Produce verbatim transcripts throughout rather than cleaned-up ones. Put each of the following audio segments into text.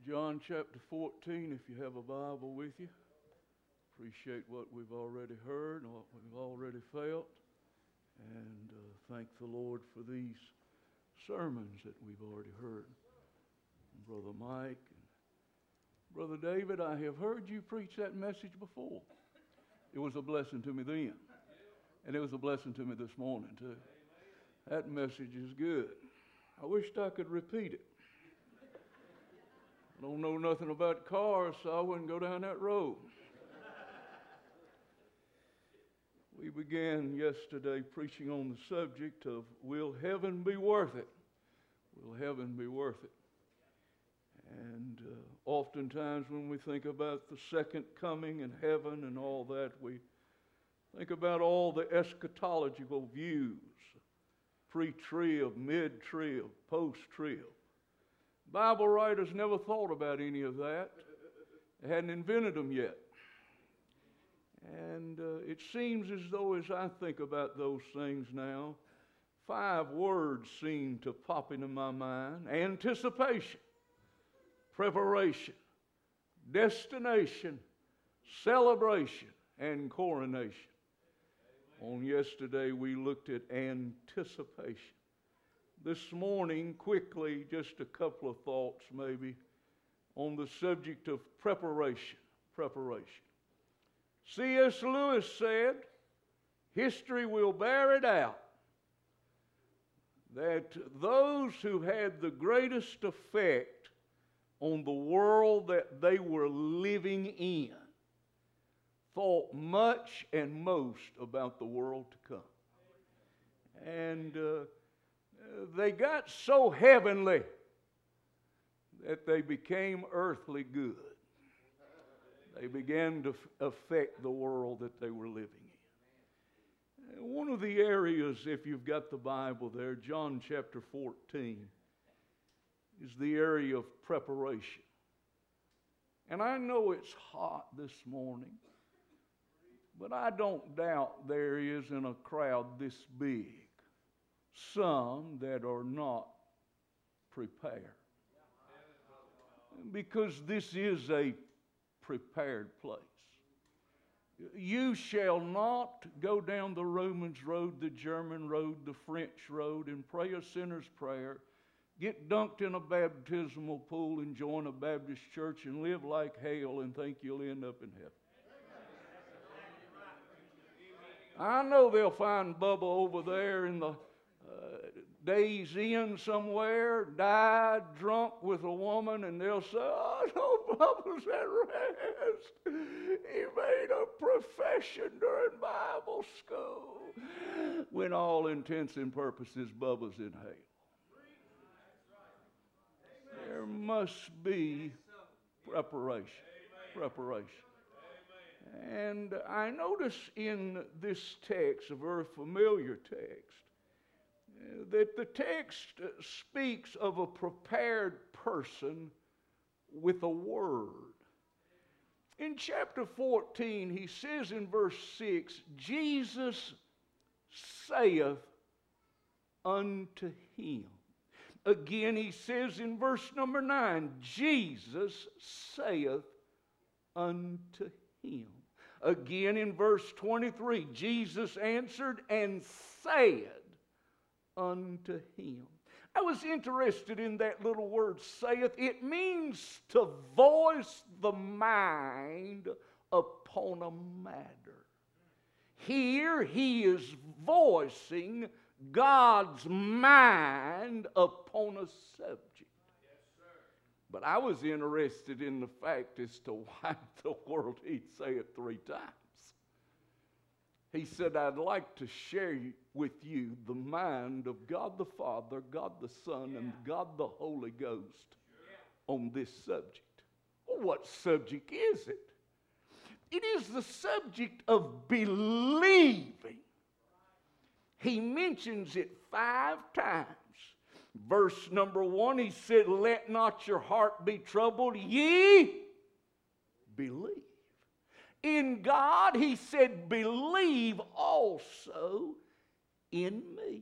John chapter fourteen, if you have a Bible with you. Appreciate what we've already heard and what we've already felt. And uh, thank the Lord for these sermons that we've already heard. And Brother Mike and Brother David, I have heard you preach that message before. It was a blessing to me then. And it was a blessing to me this morning too. That message is good. I wished I could repeat it. I don't know nothing about cars, so I wouldn't go down that road. We began yesterday preaching on the subject of, will heaven be worth it? Will heaven be worth it? And uh, oftentimes when we think about the second coming and heaven and all that, we think about all the eschatological views, pre-trib, mid-trib, post-trib. Bible writers never thought about any of that. They hadn't invented them yet. And uh, it seems as though as I think about those things now, five words seem to pop into my mind. Anticipation, preparation, destination, celebration, and coronation. On yesterday we looked at anticipation. This morning, quickly, just a couple of thoughts maybe on the subject of preparation. Preparation. C S Lewis said, history will bear it out that those who had the greatest effect on the world that they were living in thought much and most about the world to come. And uh, they got so heavenly that they became earthly good. They began to f- affect the world that they were living in. One of the areas, if you've got the Bible there, John chapter fourteen, is the area of preparation. And I know it's hot this morning, but I don't doubt there is in a crowd this big some that are not prepared. Because this is a prepared place. You shall not go down the Romans road, the German road, the French road, and pray a sinner's prayer, get dunked in a baptismal pool and join a Baptist church and live like hell and think you'll end up in heaven. I know they'll find Bubba over there in the Uh, Days Inn somewhere, died drunk with a woman, and they'll say, oh, no, Bubba's at rest. He made a profession during Bible school. When all intents and purposes, Bubba's in hell. There must be preparation. Preparation. And I notice in this text, a very familiar text, that the text speaks of a prepared person with a word. In chapter fourteen, he says in verse six, Jesus saith unto him. Again, he says in verse number nine, Jesus saith unto him. Again, in verse twenty-three, Jesus answered and said unto him. I was interested in that little word, saith. It means to voice the mind upon a matter. Here he is voicing God's mind upon a subject. But I was interested in the fact as to why in the world he'd say it three times. He said, I'd like to share with you the mind of God the Father, God the Son, and God the Holy Ghost on this subject. Well, what subject is it? It is the subject of believing. He mentions it five times. Verse number one, he said, let not your heart be troubled, ye believe. In God, he said, believe also in me.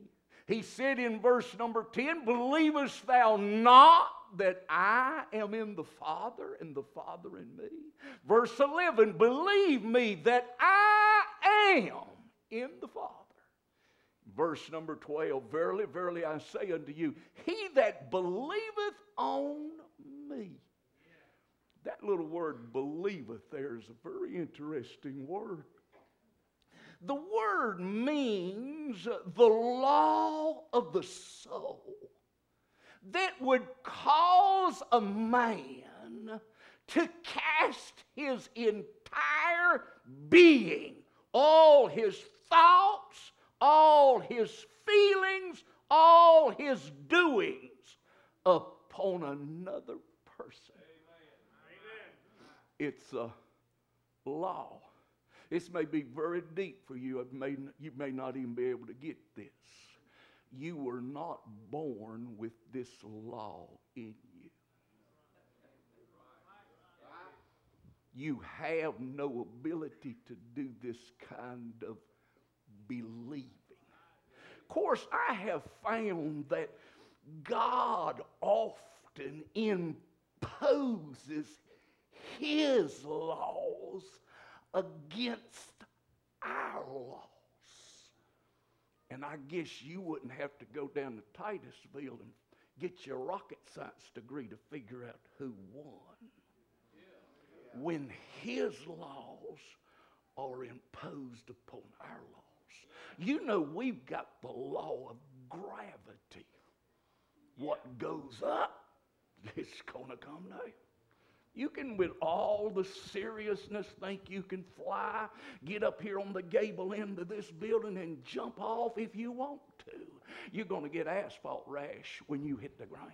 He said in verse number ten, believest thou not that I am in the Father and the Father in me? Verse eleven, believe me that I am in the Father. Verse number twelve, verily, verily I say unto you, he that believeth on me. That little word believeth there is a very interesting word. The word means the law of the soul that would cause a man to cast his entire being, all his thoughts, all his feelings, all his doings upon another person. It's a law. This may be very deep for you. It may, you may not even be able to get this. You were not born with this law in you. You have no ability to do this kind of believing. Of course, I have found that God often imposes His laws against our laws. And I guess you wouldn't have to go down to Titusville and get your rocket science degree to figure out who won. When His laws are imposed upon our laws. You know, we've got the law of gravity. What goes up, it's going to come down. You can, with all the seriousness, think you can fly, get up here on the gable end of this building and jump off if you want to. You're going to get asphalt rash when you hit the ground.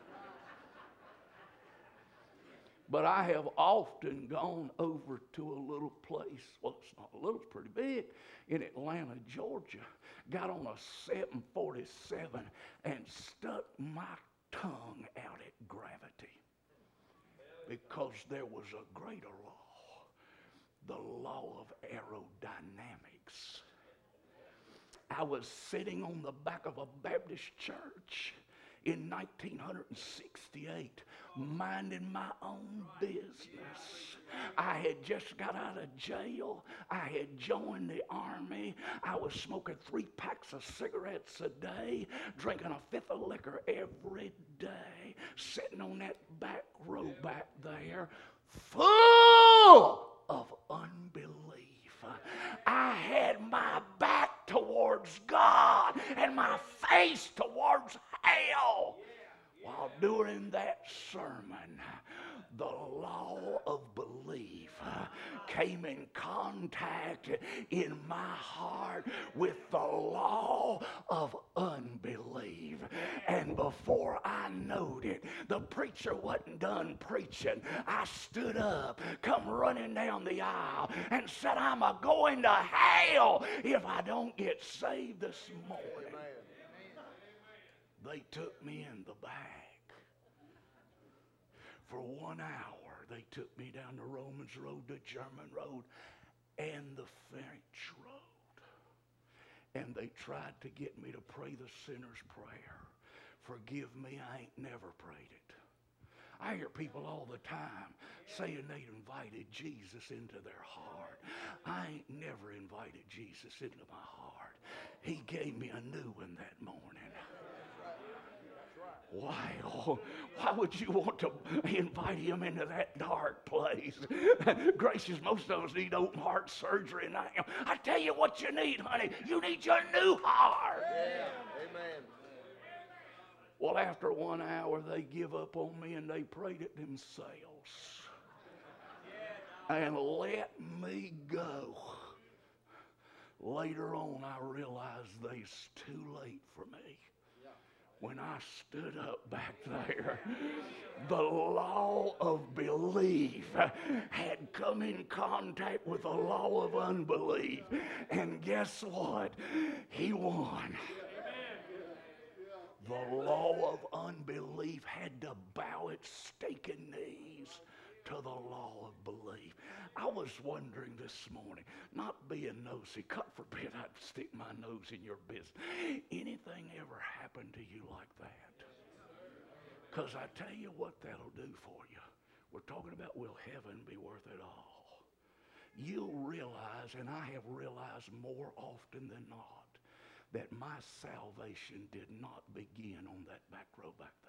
But I have often gone over to a little place, well, it's not a little, it's pretty big, in Atlanta, Georgia. Got on a seven forty-seven and stuck my tongue out at gravity. Because there was a greater law, the law of aerodynamics. I was sitting on the back of a Baptist church in nineteen sixty-eight, minding my own business. I had just got out of jail. I had joined the army. I was smoking three packs of cigarettes a day, drinking a fifth of liquor every day, sitting on that back row back there, full of unbelief. I had my back towards God and my face towards hell. While during that sermon, the law of belief came in contact in my heart with the law of unbelief. And before I knowed it, the preacher wasn't done preaching. I stood up, come running down the aisle, and said, I'm a going to hell if I don't get saved this morning. They took me in the back. For one hour, they took me down the Romans Road, the German Road, and the French Road. And they tried to get me to pray the sinner's prayer. Forgive me, I ain't never prayed it. I hear people all the time saying they invited Jesus into their heart. I ain't never invited Jesus into my heart. He gave me a new one that morning. Why, oh, why would you want to invite him into that dark place? Gracious, most of us need open heart surgery now. I tell you what you need, honey. You need your new heart. Yeah. Amen. Well, after one hour, they give up on me and they prayed it themselves. And let me go. Later on, I realized it's too late for me. When I stood up back there, the law of belief had come in contact with the law of unbelief. And guess what? He won. The law of unbelief had to bow its stinking knees to the law of belief. I was wondering this morning, not being nosy, God forbid I'd stick my nose in your business. Anything ever happened to you like that? Because I tell you what that'll do for you. We're talking about, will heaven be worth it all? You'll realize, and I have realized more often than not, that my salvation did not begin on that back row back there.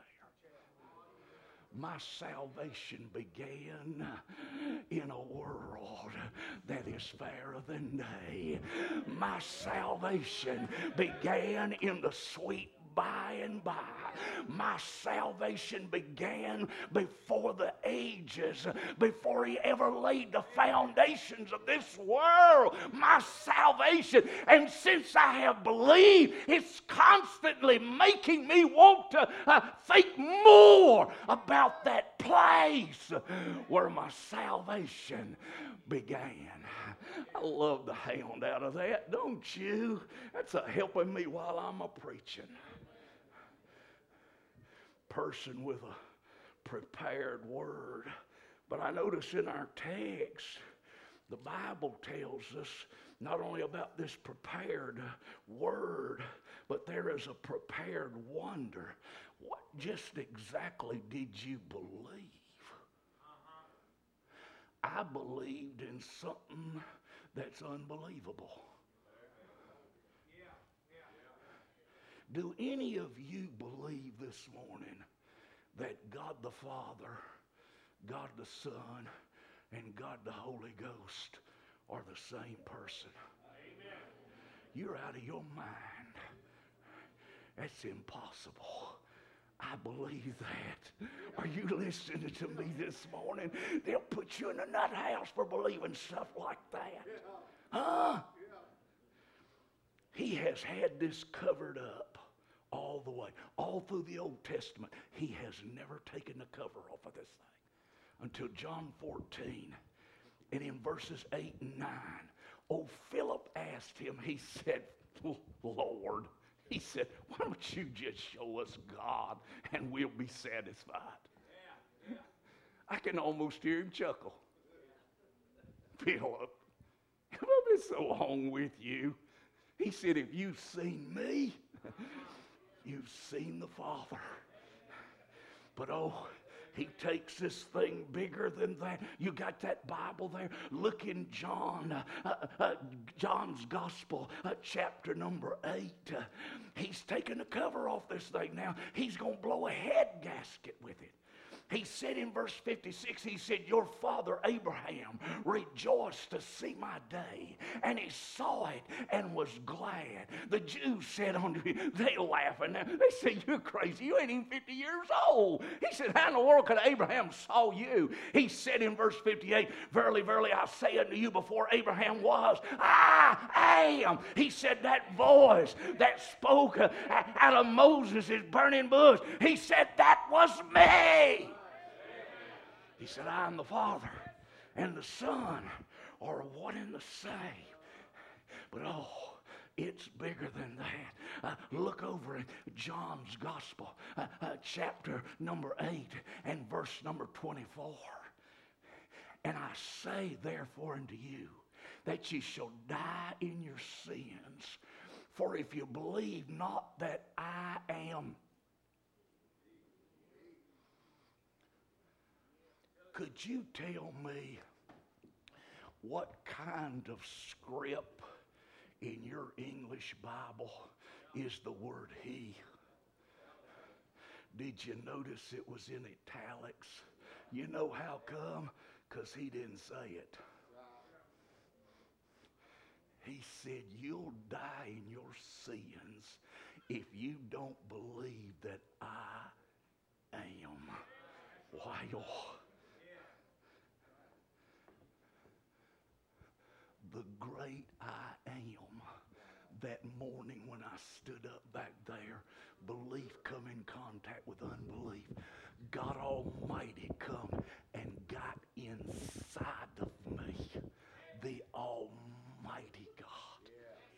My salvation began in a world that is fairer than day. My salvation began in the sweet by and by. My salvation began before the ages, before he ever laid the foundations of this world. My salvation, and since I have believed, it's constantly making me want to uh, think more about that place where my salvation began. I love the hound out of that, don't you? That's a helping me while I'm a preaching. Person with a prepared word. But I notice in our text, the Bible tells us not only about this prepared word, but there is a prepared wonder. What just exactly did you believe? I believed in something that's unbelievable. Do any of you believe this morning that God the Father, God the Son, and God the Holy Ghost are the same person? Amen. You're out of your mind. That's impossible. I believe that. Are you listening to me this morning? They'll put you in a nut house for believing stuff like that. Huh? He has had this covered up all the way, all through the Old Testament. He has never taken the cover off of this thing until John fourteen. And in verses eight and nine, oh, Philip asked him, he said, Lord, he said, why don't you just show us God and we'll be satisfied? Yeah, yeah. I can almost hear him chuckle. Philip, have I been so long with you? He said, if you've seen me, you've seen the Father. But oh, he takes this thing bigger than that. You got that Bible there? Look in John, uh, uh, John's Gospel, uh, chapter number eight. Uh, he's taking the cover off this thing now. He's going to blow a head gasket with it. He said in verse fifty-six, he said, your father Abraham rejoiced to see my day, and he saw it and was glad. The Jews said unto him, they laughing. They said, you're crazy. You ain't even fifty years old. He said, how in the world could Abraham saw you? He said in verse fifty-eight, verily, verily, I say unto you, before Abraham was, I am. He said, that voice that spoke uh, out of Moses' burning bush, he said, that was me. He said, I am the Father and the Son are one and the same. But oh, it's bigger than that. Uh, look over in John's Gospel, uh, uh, chapter number eight and verse number twenty-four. And I say therefore unto you, that ye shall die in your sins. For if you believe not that I am, could you tell me what kind of script in your English Bible is the word he? Did you notice it was in italics? You know how come? Because he didn't say it. He said, you'll die in your sins if you don't believe that I am. Why, oh, the great I am, that morning when I stood up back there, belief come in contact with unbelief. God Almighty come and got inside of me. The Almighty God.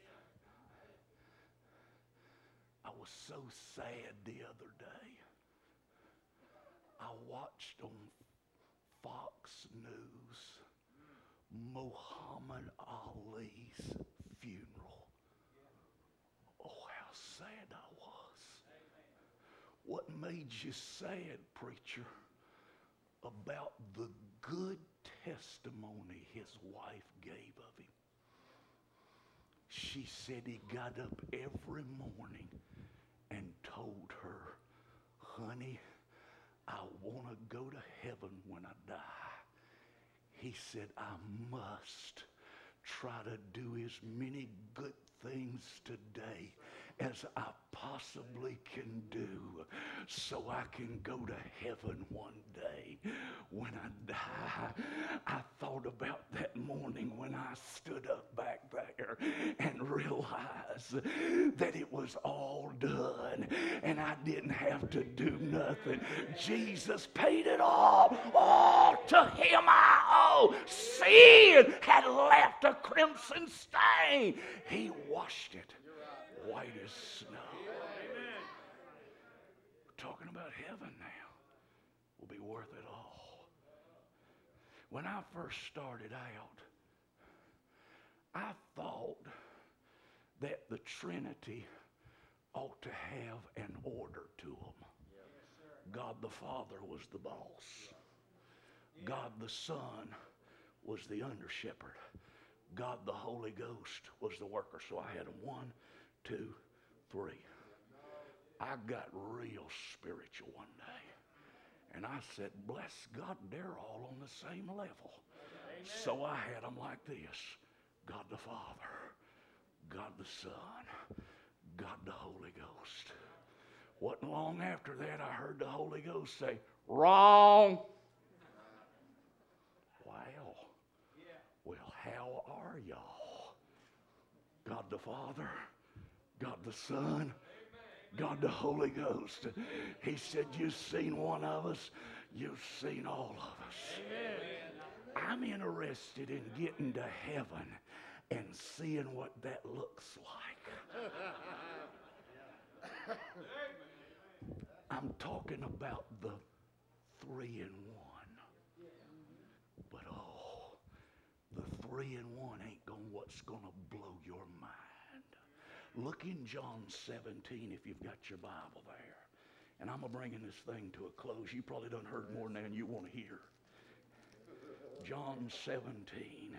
I was so sad the other day. I watched on Fox Fox News, Muhammad Ali's funeral. Oh, how sad I was. What made you sad, preacher, about the good testimony his wife gave of him? She said he got up every morning and told her, honey, I want to go to heaven when I die. He said, I must try to do as many good things today as I possibly can do so I can go to heaven one day when I die. I thought about that morning when I stood up back there and realized that it was all done and I didn't have to do nothing. Jesus paid it all. Oh, to him I owe. Sin had left a crimson stain. He washed it white as snow. We're talking about heaven now. Will be worth it all. When I first started out, I thought that the Trinity ought to have an order to them. God the Father was the boss. God the Son was the under shepherd. God the Holy Ghost was the worker. So I had them one, two, three. I got real spiritual one day. And I said, bless God, they're all on the same level. Amen. So I had them like this. God the Father, God the Son, God the Holy Ghost. Wasn't long after that I heard the Holy Ghost say, wrong. Wow. Well, how are y'all? God the Father, God the Son, God the Holy Ghost. He said, you've seen one of us, you've seen all of us. Amen. I'm interested in getting to heaven and seeing what that looks like. I'm talking about the three in one. But oh, the three in one ain't gonna what's gonna blow your mind. Look in John seventeen if you've got your Bible there. And I'm bringing this thing to a close. You probably done heard more than you want to hear. John seventeen.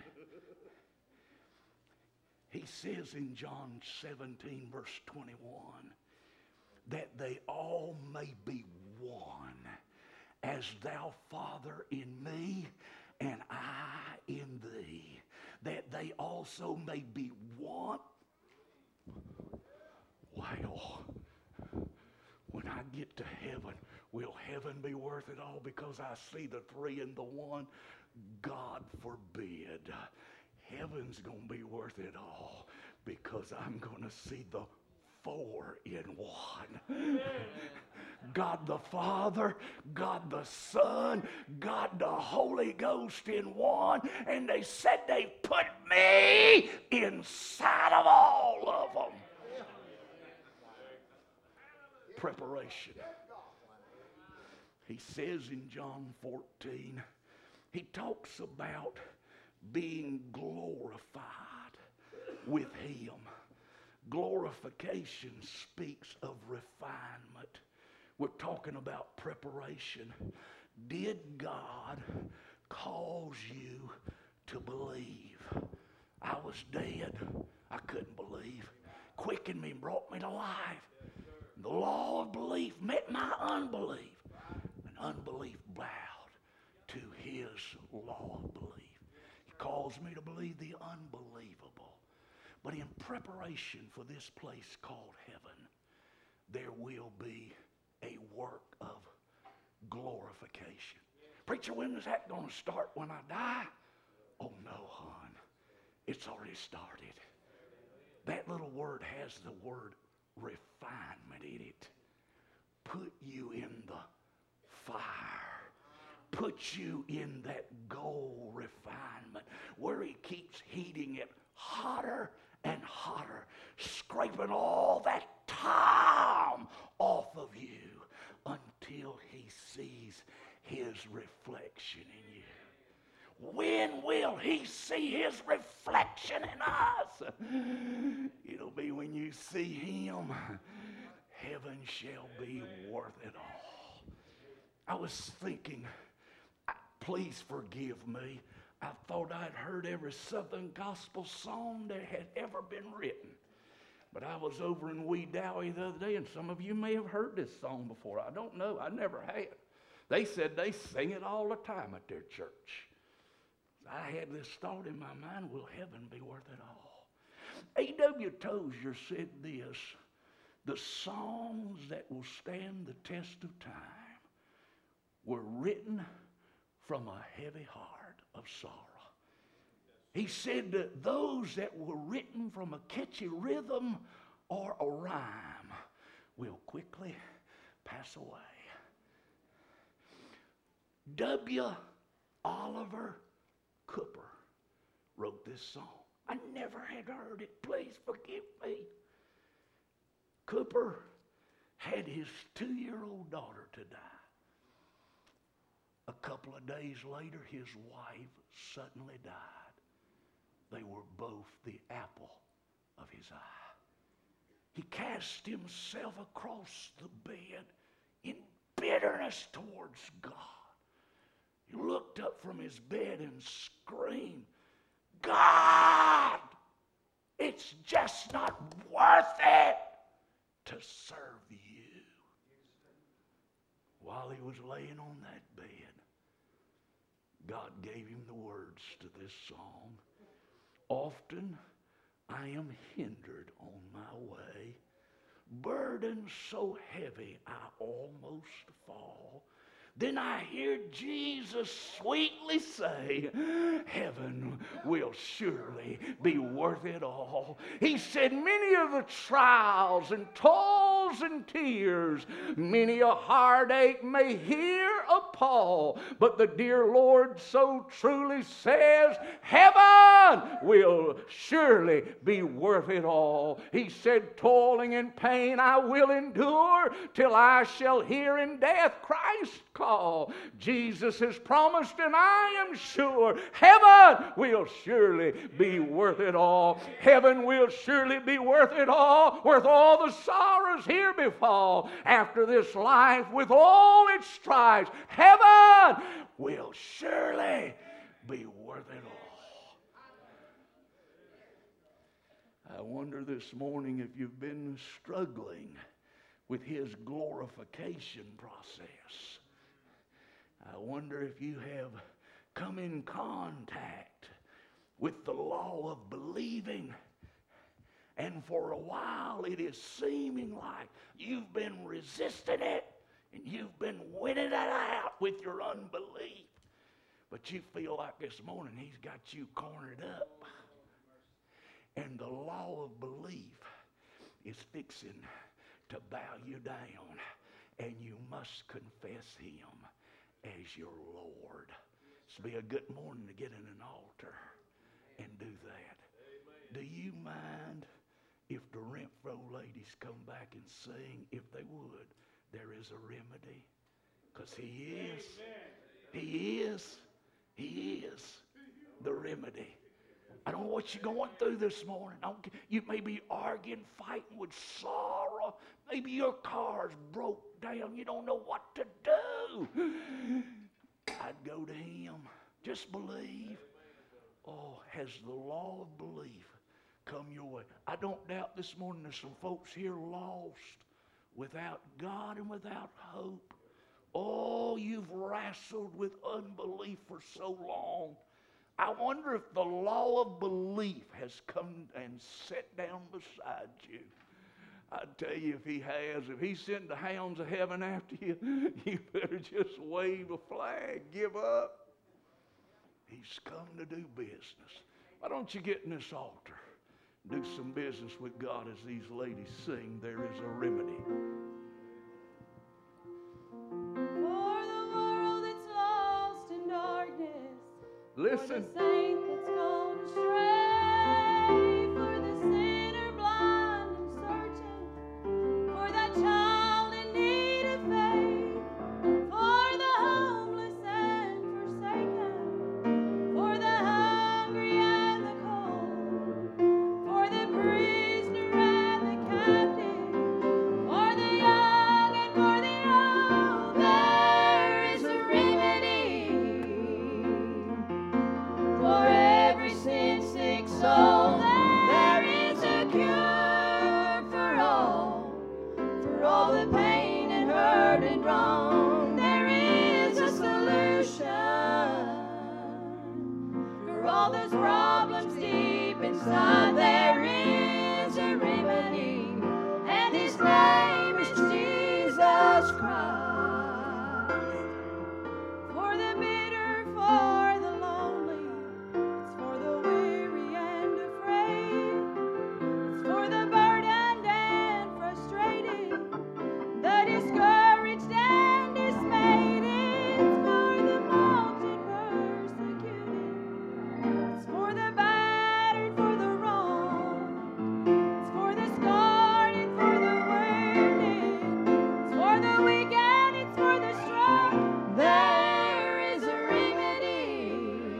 He says in John seventeen verse twenty-one that they all may be one, as thou, Father, in me and I in thee, that they also may be one. Wow. When I get to heaven, will heaven be worth it all because I see the three and the one? God forbid. Heaven's going to be worth it all because I'm going to see the four in one. God the Father, God the Son, God the Holy Ghost in one. And they said they put me inside of all of them. Preparation. He says in John fourteen, he talks about being glorified with him. Glorification speaks of refinement. We're talking about preparation. Did God cause you to believe? I was dead. I couldn't believe. Quickened me and brought me to life. The law of belief met my unbelief. And unbelief bowed to his law of belief. He caused me to believe the unbelievable. But in preparation for this place called heaven, there will be a work of glorification. Preacher, when is that going to start? When I die? Oh no, hon. It's already started. That little word has the word refinement in it. Put you in the fire. Put you in that gold refinement where he keeps heating it hotter and hotter, scraping all that time off of you until he sees his reflection in you. When will he see his reflection in us? It'll be when you see him. Heaven shall be worth it all. I was thinking, please forgive me. I thought I'd heard every Southern gospel song that had ever been written. But I was over in Wedowee the other day, and some of you may have heard this song before. I don't know. I never had. They said they sing it all the time at their church. I had this thought in my mind, will heaven be worth it all? A W Tozier said this, the songs that will stand the test of time were written from a heavy heart of sorrow. He said that those that were written from a catchy rhythm or a rhyme will quickly pass away. W. Oliver Cooper wrote this song. I never had heard it. Please forgive me. Cooper had his two-year-old daughter to die. A couple of days later, his wife suddenly died. They were both the apple of his eye. He cast himself across the bed in bitterness towards God. He looked up from his bed and screamed, God, it's just not worth it to serve you. While he was laying on that bed, God gave him the words to this song. Often I am hindered on my way, burden so heavy I almost fall. Then I hear Jesus sweetly say, heaven will surely be worth it all. He said, many of the trials and toils and tears, many a heartache may here appall, but the dear Lord so truly says, heaven will surely be worth it all. He said, toiling and pain I will endure till I shall hear in death Christ call. Jesus has promised, and I am sure heaven will surely be worth it all. Heaven will surely be worth it all, worth all the sorrows here befall. After this life with all its strife, heaven will surely be worth it all. I wonder this morning if you've been struggling with his glorification process. I wonder if you have come in contact with the law of believing, and for a while it is seeming like you've been resisting it and you've been winning it out with your unbelief. But you feel like this morning he's got you cornered up. And the law of belief is fixing to bow you down, and you must confess him as your Lord. It's be a good morning to get in an altar and do that. Amen. Do you mind if the Renfro ladies come back and sing? If they would, there is a remedy. Because he is, Amen. he is, he is the remedy. I don't know what you're going through this morning. I don't, you may be arguing, fighting with sorrow. Maybe your car's broke down. You don't know what to do. I'd go to him. Just believe. Oh, has the law of belief come your way? I don't doubt this morning there's some folks here lost, without God and without hope. Oh, you've wrestled with unbelief for so long. I wonder if the law of belief has come and sat down beside you. I tell you, if he has, if he sent the hounds of heaven after you, you better just wave a flag, give up. He's come to do business. Why don't you get in this altar, do some business with God as these ladies sing, There Is a Remedy. For the world that's lost in darkness, listen. For the saint that's gone astray, for the sinner blind and searching, for that child in need of faith, for the homeless and forsaken, all those problems deep inside, there is a remedy, and His name is Jesus Christ. For the bitter, for the lonely, it's for the weary and afraid, it's for the burdened and frustrated, the discouraged and dismayed, it's for the mocked and persecuted, it's for the battered, for the wrong, it's for the scarred and for the wounded, it's for the weak and it's for the strong. There is a remedy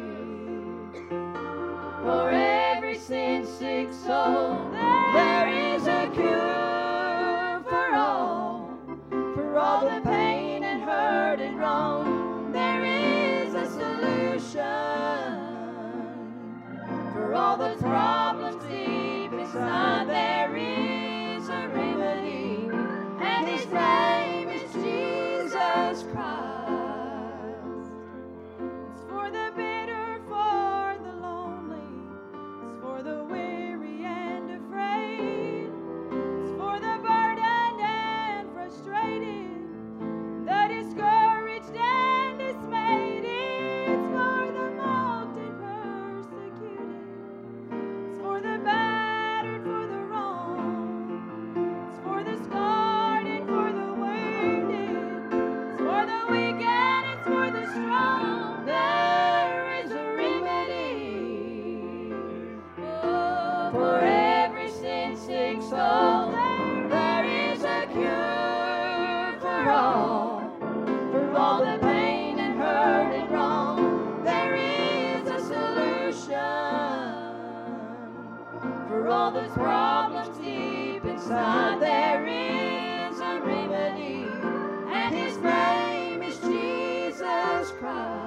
for every sin-sick soul. There is a cure for all, for all the pain and hurt and wrong. There is a solution for all the problems deep inside. There is a remedy, and His name is Jesus Christ. It's for the bitter, for the lonely, it's for the weary and afraid, it's for the burdened and frustrated, the discouraged and dismayed, it's for the mocked and persecuted, it's for the battered, for the wrong, it's for the scarred and for the wounded, it's for the weak and it's for the strong. There is a remedy oh, for every sin-sick soul. There is a cure for all, for all the pain and hurt and wrong. There is a solution for all those problems deep inside. There is a remedy, and His name is Jesus Christ.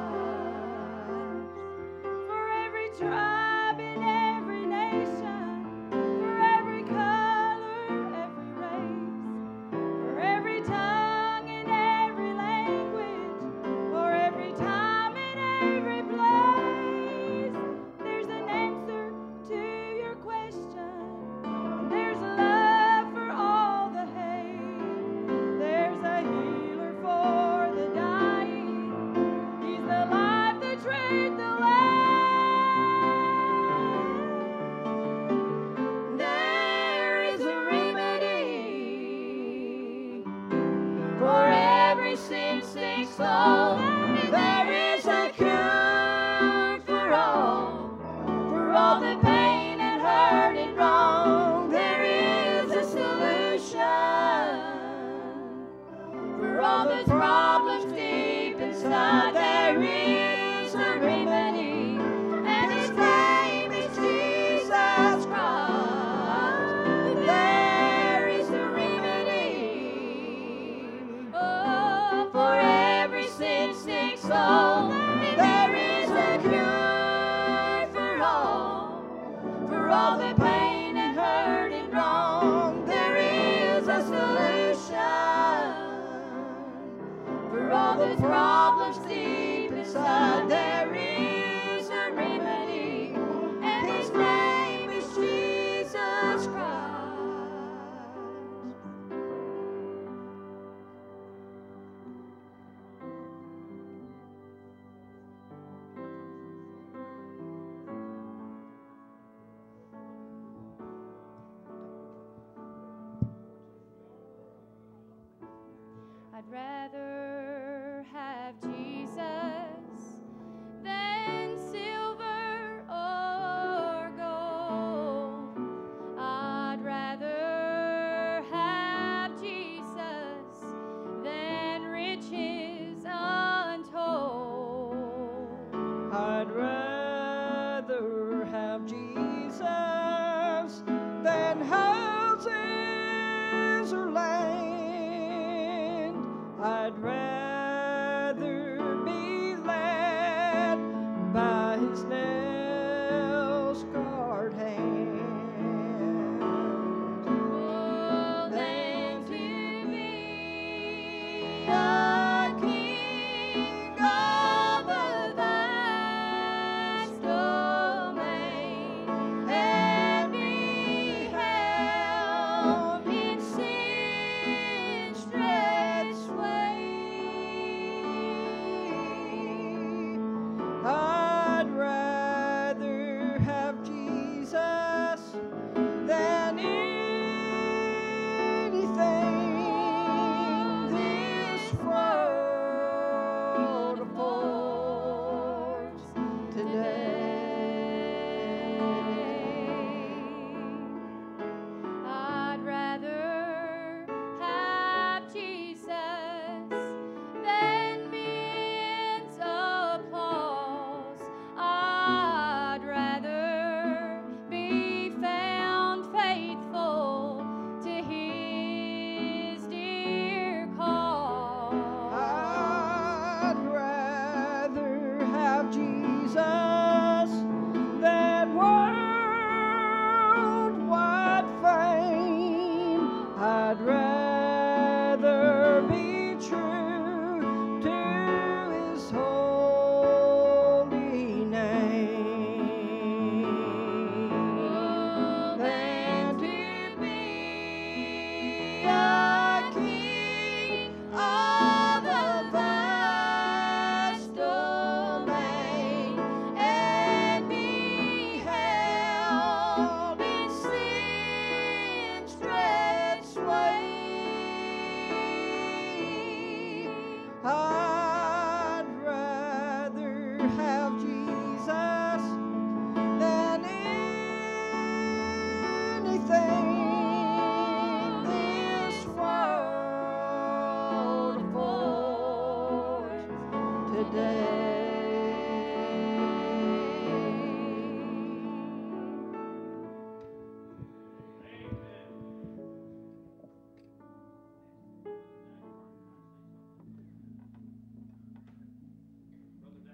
For every tribe and every nation, for every color, every race, for every tongue and every language, for every time and every place, there's an answer to your question. And there's love for all the hate. There's a healer for the dying. He's the life, the truth, the way. There is a remedy for every sin-sick soul. There is a cure for all, for all the pain and hurt and wrong. There is a solution for all those problems deep inside. There is a remedy, and His name is Jesus Christ. There is a remedy oh, for every sin-sick soul. There is a cure for all, for all the pain and hurt and wrong. There is a solution for all the problems deep inside. There is a remedy, and His name is Jesus Christ. I'd rather have Jesus than silver or gold. I'd rather have Jesus than riches untold. I'd rather have Jesus than houses or land. I'd rather be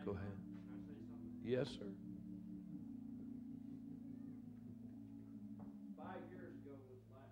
Go ahead. Yes, sir.